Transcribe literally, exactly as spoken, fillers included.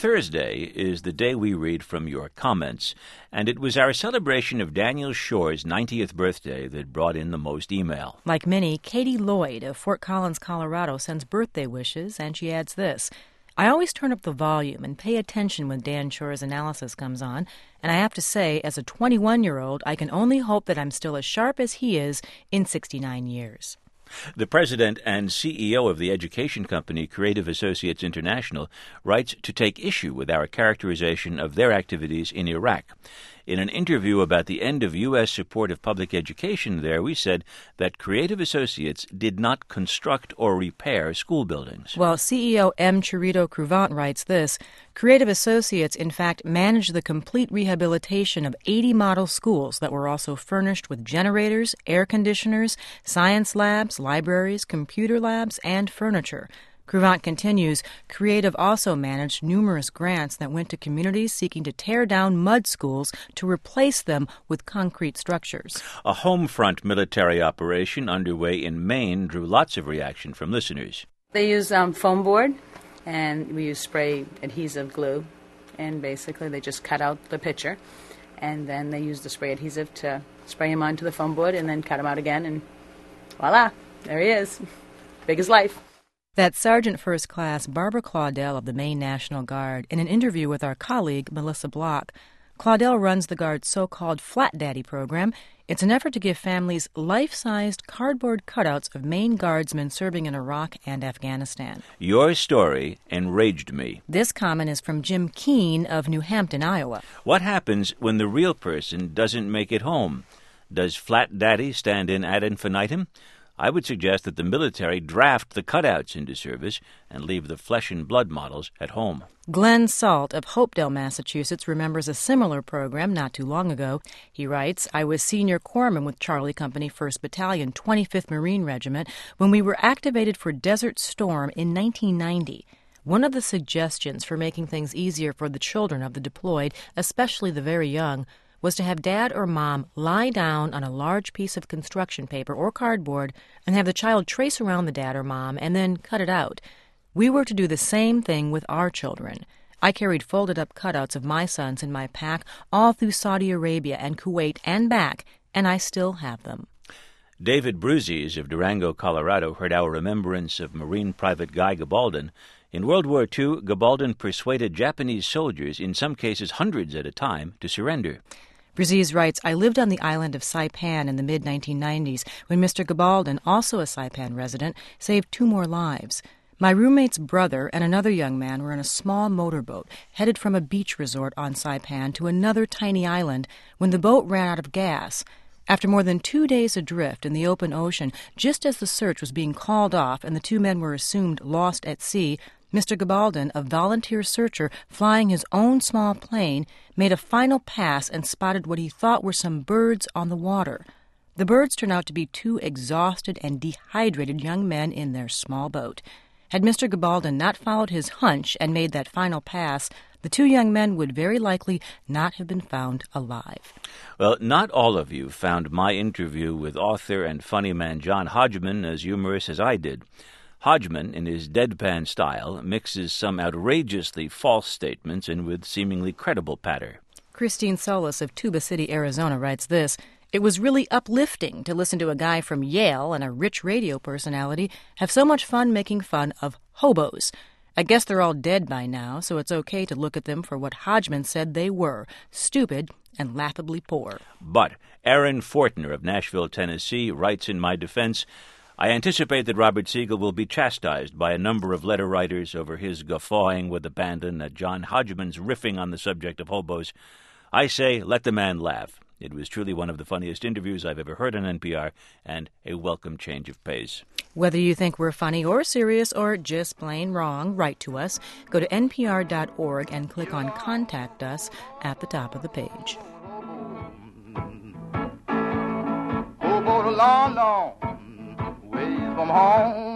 Thursday is the day we read from your comments, and it was our celebration of Daniel Shore's ninetieth birthday that brought in the most email. Like many, Katie Lloyd of Fort Collins, Colorado sends birthday wishes, and she adds this. I always turn up the volume and pay attention when Dan Shore's analysis comes on, and I have to say, as a twenty-one-year-old, I can only hope that I'm still as sharp as he is in sixty-nine years. The president and C E O of the education company Creative Associates International writes to take issue with our characterization of their activities in Iraq. In an interview about the end of U S support of public education there, we said that Creative Associates did not construct or repair school buildings. Well, C E O M. Chirito Cruvant writes this, Creative Associates, in fact, managed the complete rehabilitation of eighty model schools that were also furnished with generators, air conditioners, science labs, libraries, computer labs, and furniture. Cruvant continues, Creative also managed numerous grants that went to communities seeking to tear down mud schools to replace them with concrete structures. A home front military operation underway in Maine drew lots of reaction from listeners. They use um, foam board, and we use spray adhesive glue, and basically they just cut out the picture, and then they use the spray adhesive to spray him onto the foam board and then cut him out again, and voila, there he is, big as life. That's Sergeant First Class Barbara Claudel of the Maine National Guard in an interview with our colleague Melissa Block. Claudel runs the Guard's so-called Flat Daddy program. It's an effort to give families life-sized cardboard cutouts of Maine Guardsmen serving in Iraq and Afghanistan. Your story enraged me. This comment is from Jim Keene of New Hampton, Iowa. What happens when the real person doesn't make it home? Does Flat Daddy stand in ad infinitum? I would suggest that the military draft the cutouts into service and leave the flesh and blood models at home. Glenn Salt of Hopedale, Massachusetts, remembers a similar program not too long ago. He writes, I was senior corpsman with Charlie Company, first Battalion, twenty-fifth Marine Regiment, when we were activated for Desert Storm in nineteen ninety. One of the suggestions for making things easier for the children of the deployed, especially the very young, was to have Dad or Mom lie down on a large piece of construction paper or cardboard and have the child trace around the dad or mom and then cut it out. We were to do the same thing with our children. I carried folded-up cutouts of my sons in my pack all through Saudi Arabia and Kuwait and back, and I still have them. David Bruzes of Durango, Colorado, heard our remembrance of Marine Private Guy Gabaldon. In World War Two, Gabaldon persuaded Japanese soldiers, in some cases hundreds at a time, to surrender. Bruzes writes, I lived on the island of Saipan in the mid nineteen nineties when Mister Gabaldon, also a Saipan resident, saved two more lives. My roommate's brother and another young man were in a small motorboat headed from a beach resort on Saipan to another tiny island when the boat ran out of gas. After more than two days adrift in the open ocean, just as the search was being called off and the two men were assumed lost at sea, Mister Gabaldon, a volunteer searcher flying his own small plane, made a final pass and spotted what he thought were some birds on the water. The birds turned out to be two exhausted and dehydrated young men in their small boat. Had Mister Gabaldon not followed his hunch and made that final pass, the two young men would very likely not have been found alive. Well, not all of you found my interview with author and funny man John Hodgman as humorous as I did. Hodgman, in his deadpan style, mixes some outrageously false statements in with seemingly credible patter. Christine Solis of Tuba City, Arizona, writes this, It was really uplifting to listen to a guy from Yale and a rich radio personality have so much fun making fun of hobos. I guess they're all dead by now, so it's okay to look at them for what Hodgman said they were, stupid and laughably poor. But Aaron Fortner of Nashville, Tennessee, writes in my defense, I anticipate that Robert Siegel will be chastised by a number of letter writers over his guffawing with abandon at John Hodgman's riffing on the subject of hobos. I say, let the man laugh. It was truly one of the funniest interviews I've ever heard on N P R, and a welcome change of pace. Whether you think we're funny or serious or just plain wrong, write to us. Go to N P R dot org and click on Contact Us at the top of the page. Hobo, long, long ways from home.